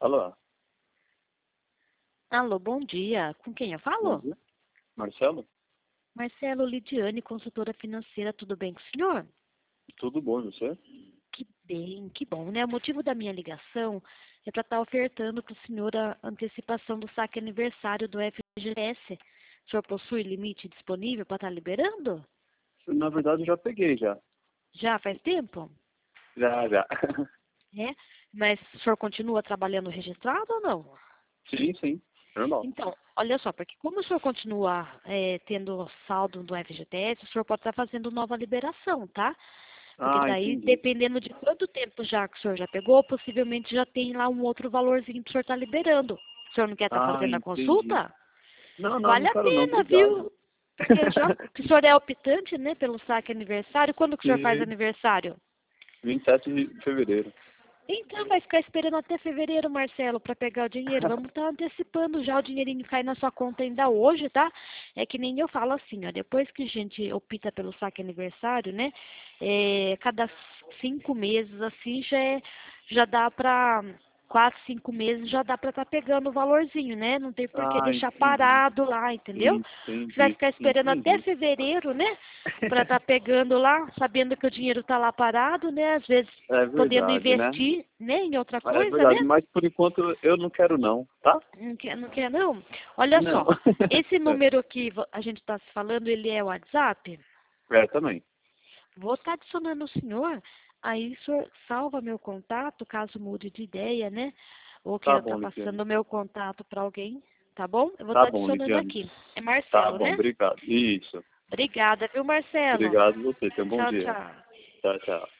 Alô? Alô, bom dia. Com quem eu Bom falo? dia. Marcelo? Marcelo Lidiane, consultora financeira. Tudo bem com o senhor? Tudo bom, e você? Que bem, que bom, né? O motivo da minha ligação é para estar ofertando para o senhor a antecipação do saque aniversário do FGTS. O senhor possui limite disponível para estar liberando? Na verdade, eu já peguei, já. Já faz tempo? Já. É? Mas o senhor continua trabalhando registrado ou não? Sim, normal. Então, olha só, porque como o senhor continua tendo saldo do FGTS, o senhor pode estar fazendo nova liberação, tá? Porque Ah, daí, entendi. dependendo de quanto tempo já que o senhor já pegou, possivelmente já tem lá um outro valorzinho que o senhor está liberando. O senhor não quer estar Ah, fazendo a entendi. consulta? Não Vale a quero não, pena, obrigado. viu? Porque já que o senhor é optante, né, pelo saque aniversário, quando que o senhor faz Sim, aniversário? 27 de fevereiro. Então, vai ficar esperando até fevereiro, Marcelo, para pegar o dinheiro. Vamos estar antecipando já o dinheirinho cair na sua conta ainda hoje, tá? É que nem eu falo assim, ó, depois que a gente opta pelo saque aniversário, né? Cada 5 meses, assim, já dá para 4, 5 meses já dá para estar pegando o valorzinho, né? Não tem por que Ah, deixar entendi. parado lá, entendeu? Você vai Entendi, ficar esperando até entendi. fevereiro, né? Para estar pegando lá, sabendo que o dinheiro está lá parado, né? Às vezes É podendo verdade, né? investir, né, em outra É coisa, né? verdade, mas por enquanto eu não quero não, tá? Não quer não? Olha Não. só, esse número que a gente está se falando, ele é o WhatsApp? Também. Vou estar adicionando o senhor, aí o senhor salva meu contato, caso mude de ideia, né? Ou Tá queira estar bom, passando Lidiane. o meu contato para alguém, tá bom? Eu vou Tá estar bom, adicionando Lidiane. aqui. É Tá Marcelo, bom, né? obrigado. Isso. Obrigada, viu, Marcelo? Obrigado você. Tenha um bom Tchau, dia. tchau. Tchau.